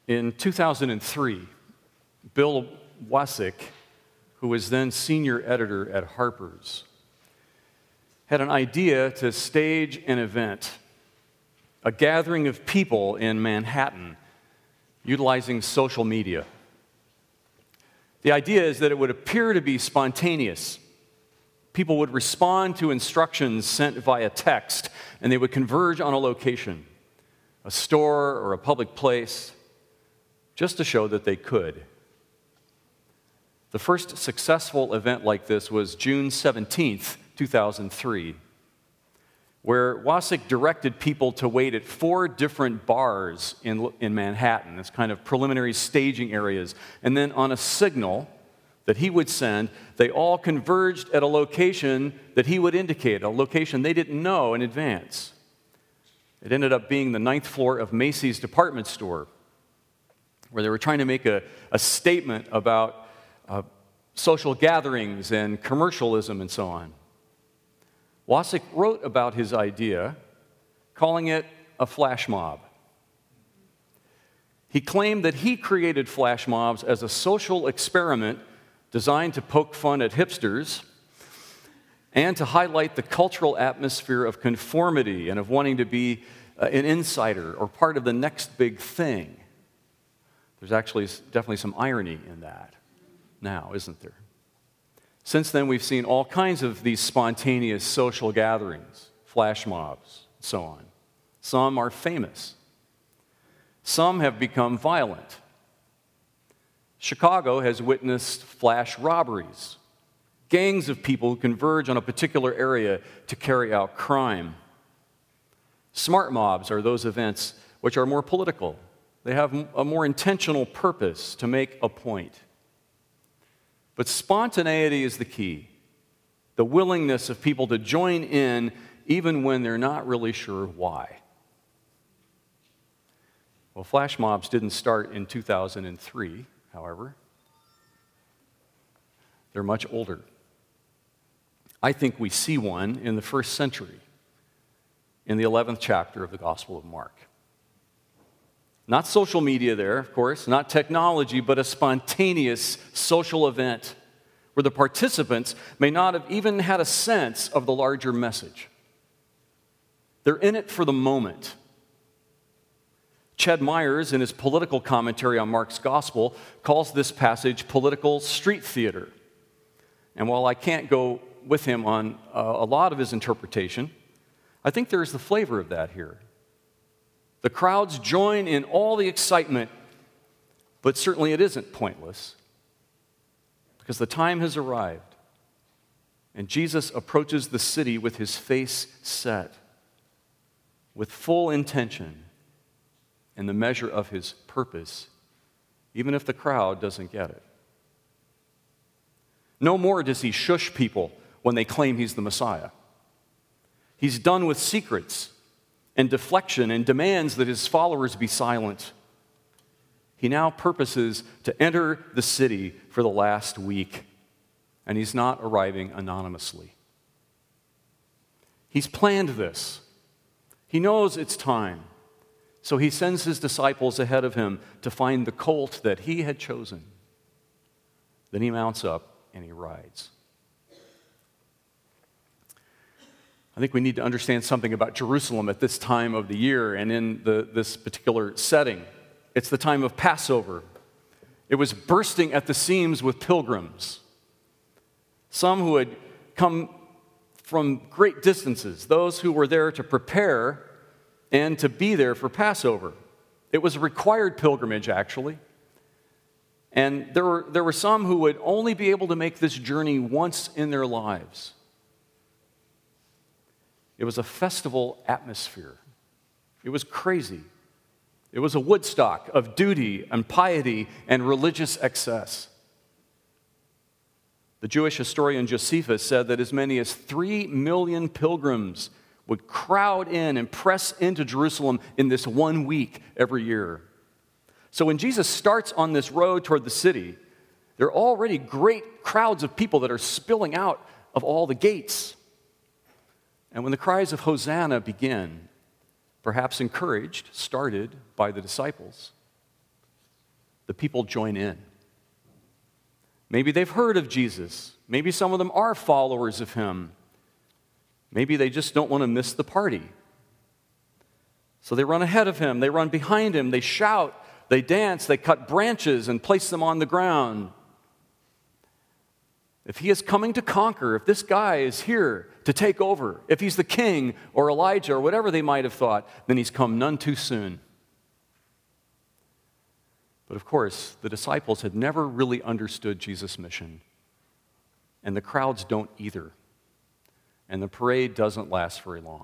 In 2003, Bill Wasick, who was then senior editor at Harper's, had an idea to stage an event, a gathering of people in Manhattan, utilizing social media. The idea is that it would appear to be spontaneous. People would respond to instructions sent via text, and they would converge on a location, a store or a public place, just to show that they could. The first successful event like this was June 17th, 2003, where Wasick directed people to wait at 4 different bars in Manhattan, as kind of preliminary staging areas. And then on a signal that he would send, they all converged at a location that he would indicate, a location they didn't know in advance. It ended up being the 9th floor of Macy's department store, where they were trying to make a statement about social gatherings and commercialism and so on. Wasick wrote about his idea, calling it a flash mob. He claimed that he created flash mobs as a social experiment designed to poke fun at hipsters and to highlight the cultural atmosphere of conformity and of wanting to be an insider or part of the next big thing. There's actually definitely some irony in that now, isn't there? Since then, we've seen all kinds of these spontaneous social gatherings, flash mobs, and so on. Some are famous. Some have become violent. Chicago has witnessed flash robberies, gangs of people who converge on a particular area to carry out crime. Smart mobs are those events which are more political. They have a more intentional purpose to make a point. But spontaneity is the key, the willingness of people to join in even when they're not really sure why. Well, flash mobs didn't start in 2003, however. They're much older. I think we see one in the first century, in the 11th chapter of the Gospel of Mark. Not social media there, of course, not technology, but a spontaneous social event where the participants may not have even had a sense of the larger message. They're in it for the moment. Ched Myers, in his political commentary on Mark's Gospel, calls this passage political street theater. And while I can't go with him on a lot of his interpretation, I think there's the flavor of that here. The crowds join in all the excitement, but certainly it isn't pointless because the time has arrived and Jesus approaches the city with his face set, with full intention and the measure of his purpose, even if the crowd doesn't get it. No more does he shush people when they claim he's the Messiah. He's done with secrets and deflection and demands that his followers be silent. He now purposes to enter the city for the last week, and he's not arriving anonymously. He's planned this. He knows it's time, so he sends his disciples ahead of him to find the colt that he had chosen. Then he mounts up and he rides. I think we need to understand something about Jerusalem at this time of the year and in this particular setting. It's the time of Passover. It was bursting at the seams with pilgrims. Some who had come from great distances, those who were there to prepare and to be there for Passover. It was a required pilgrimage, actually. And there were some who would only be able to make this journey once in their lives. It was a festival atmosphere. It was crazy. It was a Woodstock of duty and piety and religious excess. The Jewish historian Josephus said that as many as 3 million pilgrims would crowd in and press into Jerusalem in this 1 week every year. So when Jesus starts on this road toward the city, there are already great crowds of people that are spilling out of all the gates. And when the cries of Hosanna begin, perhaps encouraged, started by the disciples, the people join in. Maybe they've heard of Jesus. Maybe some of them are followers of him. Maybe they just don't want to miss the party. So they run ahead of him, they run behind him, they shout, they dance, they cut branches and place them on the ground. If he is coming to conquer, if this guy is here to take over, if he's the king or Elijah or whatever they might have thought, then he's come none too soon. But of course, the disciples had never really understood Jesus' mission. And the crowds don't either. And the parade doesn't last very long.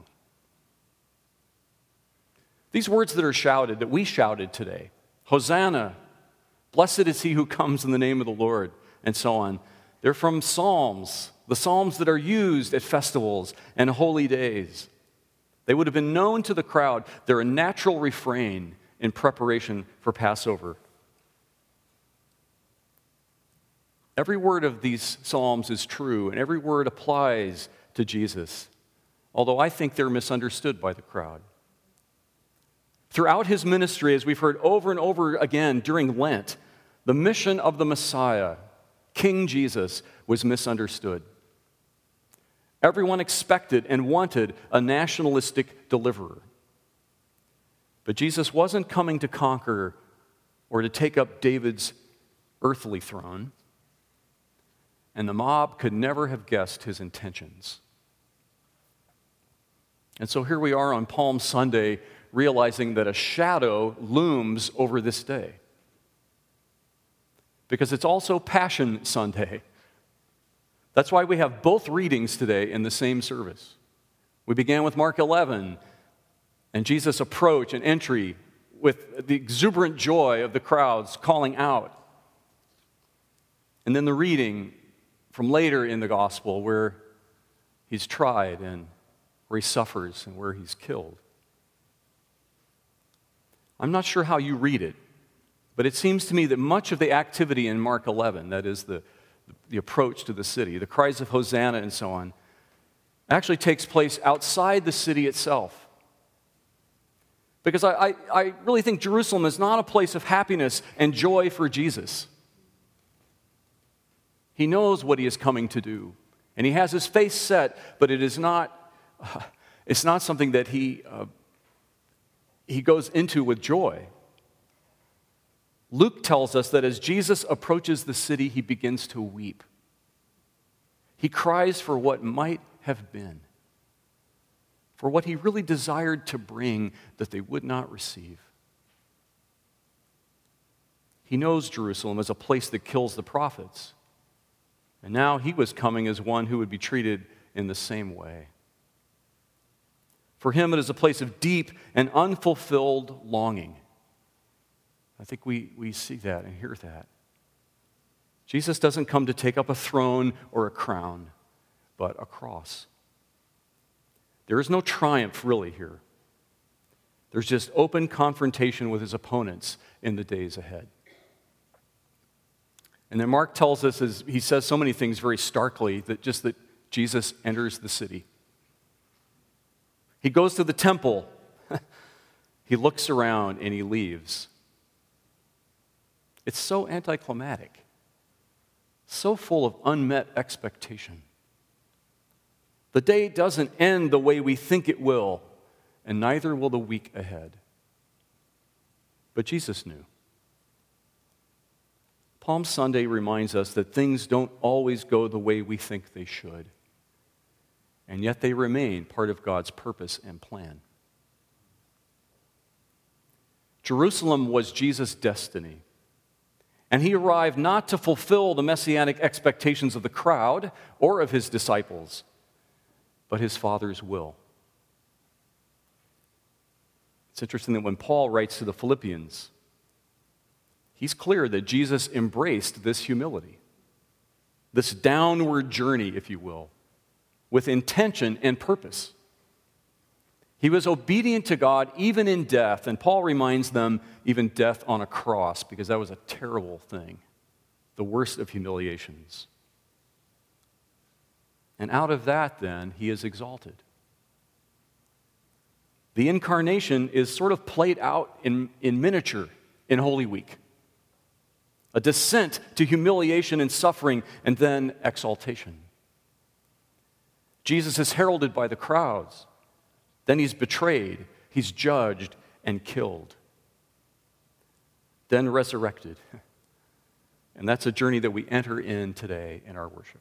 These words that are shouted, that we shouted today, Hosanna, blessed is he who comes in the name of the Lord, and so on, they're from Psalms, the Psalms that are used at festivals and holy days. They would have been known to the crowd. They're a natural refrain in preparation for Passover. Every word of these Psalms is true, and every word applies to Jesus, although I think they're misunderstood by the crowd. Throughout his ministry, as we've heard over and over again during Lent, the mission of the Messiah, King Jesus, was misunderstood. Everyone expected and wanted a nationalistic deliverer. But Jesus wasn't coming to conquer or to take up David's earthly throne, and the mob could never have guessed his intentions. And so here we are on Palm Sunday, realizing that a shadow looms over this day. Because it's also Passion Sunday. That's why we have both readings today in the same service. We began with Mark 11 and Jesus' approach and entry with the exuberant joy of the crowds calling out. And then the reading from later in the gospel where he's tried and where he suffers and where he's killed. I'm not sure how you read it, but it seems to me that much of the activity in Mark 11, that is the approach to the city, the cries of Hosanna and so on, actually takes place outside the city itself. Because I really think Jerusalem is not a place of happiness and joy for Jesus. He knows what he is coming to do, and he has his face set, but it's not something that he goes into with joy. Luke tells us that as Jesus approaches the city, he begins to weep. He cries for what might have been, for what he really desired to bring that they would not receive. He knows Jerusalem as a place that kills the prophets, and now he was coming as one who would be treated in the same way. For him, it is a place of deep and unfulfilled longing. I think we see that and hear that. Jesus doesn't come to take up a throne or a crown, but a cross. There is no triumph really here. There's just open confrontation with his opponents in the days ahead. And then Mark tells us, as he says so many things very starkly, that Jesus enters the city. He goes to the temple, he looks around, and he leaves. It's so anticlimactic, so full of unmet expectation. The day doesn't end the way we think it will, and neither will the week ahead. But Jesus knew. Palm Sunday reminds us that things don't always go the way we think they should, and yet they remain part of God's purpose and plan. Jerusalem was Jesus' destiny. And he arrived not to fulfill the messianic expectations of the crowd or of his disciples, but his Father's will. It's interesting that when Paul writes to the Philippians, he's clear that Jesus embraced this humility, this downward journey, if you will, with intention and purpose. He was obedient to God even in death, and Paul reminds them, even death on a cross, because that was a terrible thing, the worst of humiliations. And out of that, then, he is exalted. The incarnation is sort of played out in miniature in Holy Week. a descent to humiliation and suffering, and then exaltation. Jesus is heralded by the crowds. Then he's betrayed, he's judged, and killed. Then resurrected. And that's a journey that we enter in today in our worship.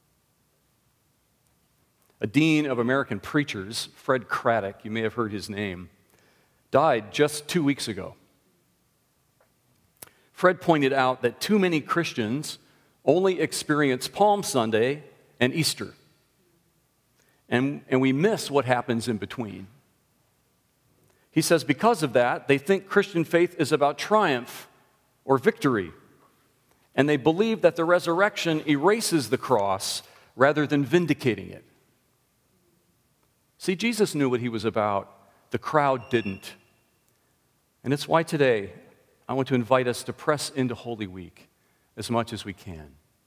A dean of American preachers, Fred Craddock, you may have heard his name, died just 2 weeks ago. Fred pointed out that too many Christians only experience Palm Sunday and Easter. And we miss what happens in between. He says because of that, they think Christian faith is about triumph or victory. And they believe that the resurrection erases the cross rather than vindicating it. See, Jesus knew what he was about. The crowd didn't. And it's why today I want to invite us to press into Holy Week as much as we can.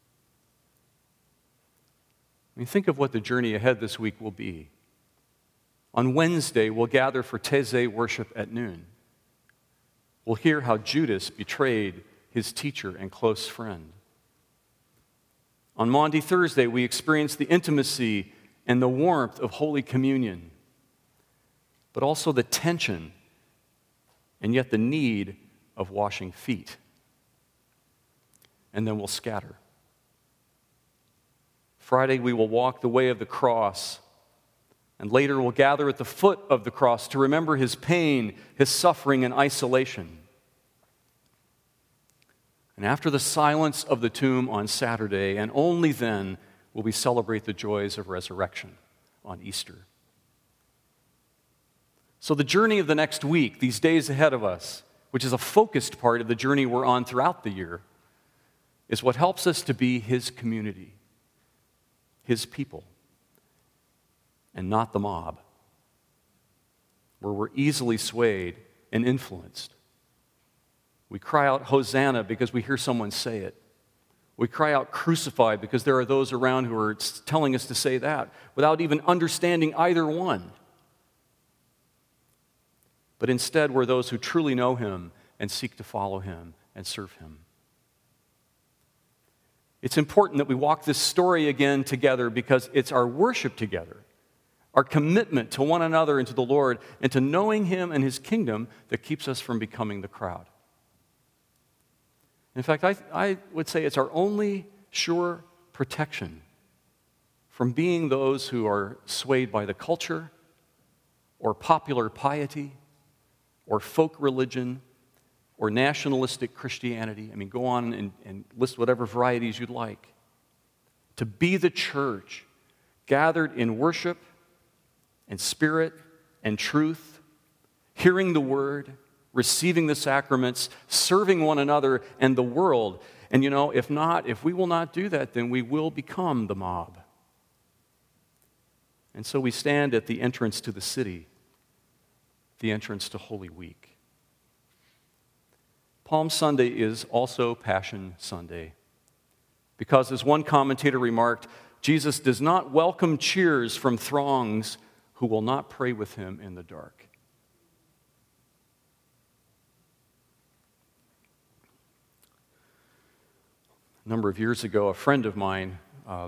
I mean, think of what the journey ahead this week will be. On Wednesday, we'll gather for Taizé worship at noon. We'll hear how Judas betrayed his teacher and close friend. On Maundy Thursday, we experience the intimacy and the warmth of Holy Communion, but also the tension and yet the need of washing feet. And then we'll scatter. Friday, we will walk the way of the cross, and later we'll gather at the foot of the cross to remember his pain, his suffering, and isolation. And after the silence of the tomb on Saturday, and only then, will we celebrate the joys of resurrection on Easter. So the journey of the next week, these days ahead of us, which is a focused part of the journey we're on throughout the year, is what helps us to be his community, his people, and not the mob, where we're easily swayed and influenced. We cry out, Hosanna, because we hear someone say it. We cry out, crucify, because there are those around who are telling us to say that, without even understanding either one. But instead, we're those who truly know him and seek to follow him and serve him. It's important that we walk this story again together because it's our worship together, our commitment to one another and to the Lord and to knowing him and his kingdom that keeps us from becoming the crowd. In fact, I would say it's our only sure protection from being those who are swayed by the culture or popular piety or folk religion or nationalistic Christianity. I mean, go on and list whatever varieties you'd like. To be the church gathered in worship and spirit and truth, hearing the word, receiving the sacraments, serving one another and the world. And you know, if we will not do that, then we will become the mob. And so we stand at the entrance to the city, the entrance to Holy Week. Palm Sunday is also Passion Sunday, because as one commentator remarked, Jesus does not welcome cheers from throngs who will not pray with him in the dark. A number of years ago, a friend of mine,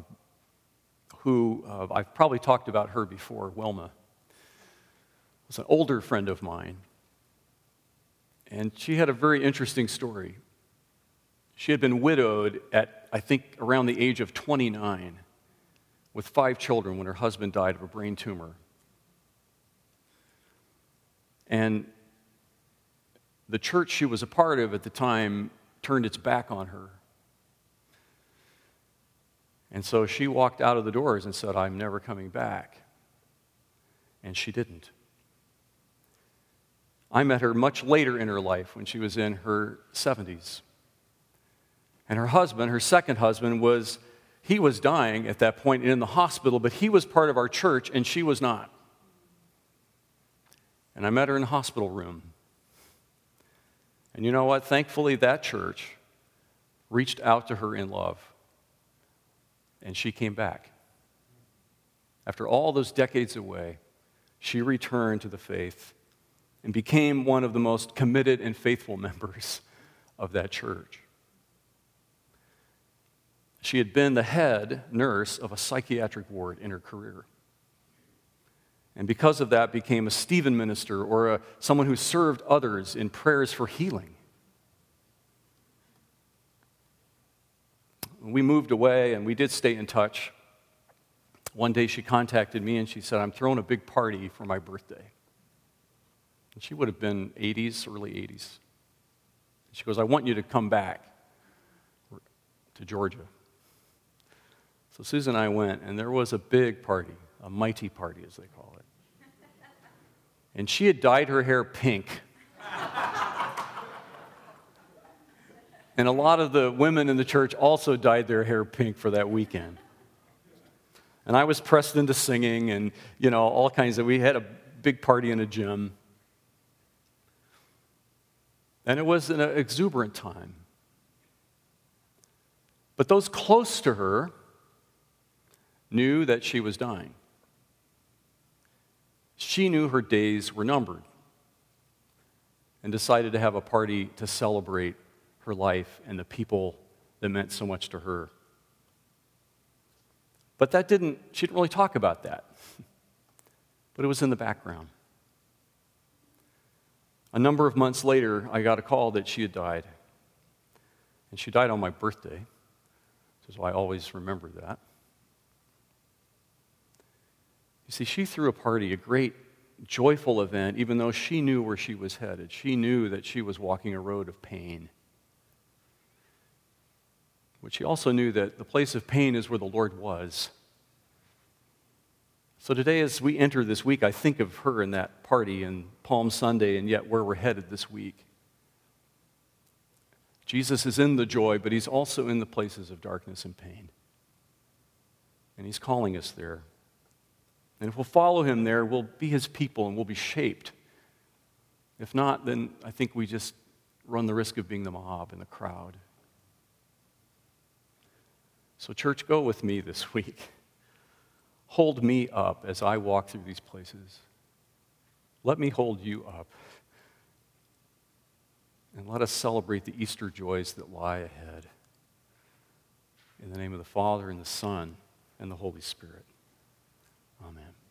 who I've probably talked about her before, Wilma, was an older friend of mine. And she had a very interesting story. She had been widowed at, I think, around the age of 29 with 5 children when her husband died of a brain tumor. And the church she was a part of at the time turned its back on her. And so she walked out of the doors and said, I'm never coming back. And she didn't. I met her much later in her life when she was in her 70s. And her husband, her second husband, was dying at that point in the hospital, but he was part of our church and she was not. And I met her in the hospital room. And you know what? Thankfully, that church reached out to her in love. And she came back. After all those decades away, she returned to the faith and became one of the most committed and faithful members of that church. She had been the head nurse of a psychiatric ward in her career. And because of that, became a Stephen minister, or someone who served others in prayers for healing. We moved away, and we did stay in touch. One day she contacted me, and she said, I'm throwing a big party for my birthday. And she would have been 80s, early 80s. She goes, I want you to come back to Georgia. So Susan and I went, and there was a big party, a mighty party, as they call it. And she had dyed her hair pink. And a lot of the women in the church also dyed their hair pink for that weekend. And I was pressed into singing and, all kinds of, we had a big party in a gym. And it was an exuberant time. But those close to her knew that she was dying. She knew her days were numbered and decided to have a party to celebrate her life and the people that meant so much to her. But she didn't really talk about that. But it was in the background. A number of months later, I got a call that she had died. And she died on my birthday, which is why I always remember that. You see, she threw a party, a great, joyful event, even though she knew where she was headed. She knew that she was walking a road of pain. But she also knew that the place of pain is where the Lord was. So today, as we enter this week, I think of her in that party and Palm Sunday, and yet where we're headed this week. Jesus is in the joy, but he's also in the places of darkness and pain. And he's calling us there. And if we'll follow him there, we'll be his people and we'll be shaped. If not, then I think we just run the risk of being the mob and the crowd. So church, go with me this week. Hold me up as I walk through these places. Let me hold you up. And let us celebrate the Easter joys that lie ahead. In the name of the Father, and the Son, and the Holy Spirit. Amen.